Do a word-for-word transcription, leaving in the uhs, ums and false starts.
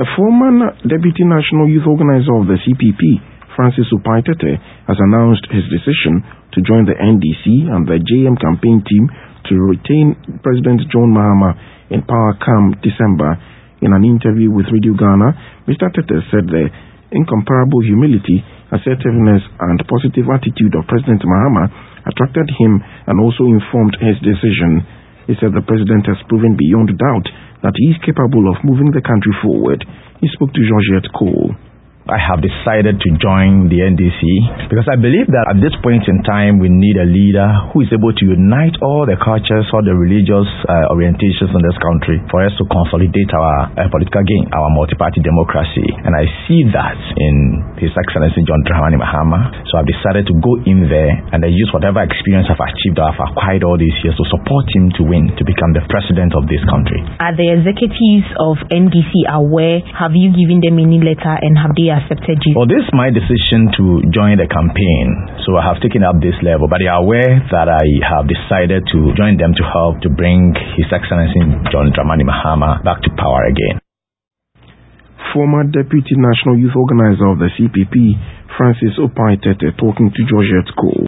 A former Deputy National Youth Organizer of the C P P, Francis Opai Tetteh, has announced his decision to join the N D C and the J M campaign team to retain President John Mahama in power come December. In an interview with Radio Ghana, Mister Tetteh said the incomparable humility, assertiveness and positive attitude of President Mahama attracted him and also informed his decision. He said the president has proven beyond doubt that he is capable of moving the country forward. He spoke to Georgette Cole. I have decided to join the N D C because I believe that at this point in time we need a leader who is able to unite all the cultures, all the religious uh, orientations in this country for us to consolidate our uh, political gain, our multi-party democracy. And I see that in His Excellency John Dramani Mahama. So I've decided to go in there and I use whatever experience I've achieved or I've acquired all these years to support him to win, to become the president of this country. Are the executives of N D C aware? Have you given them any letter and have they accepted you? Well, this is my decision to join the campaign, so I have taken up this level, but they are aware that I have decided to join them to help to bring His Excellency John Dramani Mahama back to power again. Former Deputy National Youth Organizer of the C P P, Francis Opai Tetteh, talking to Georgette Cole.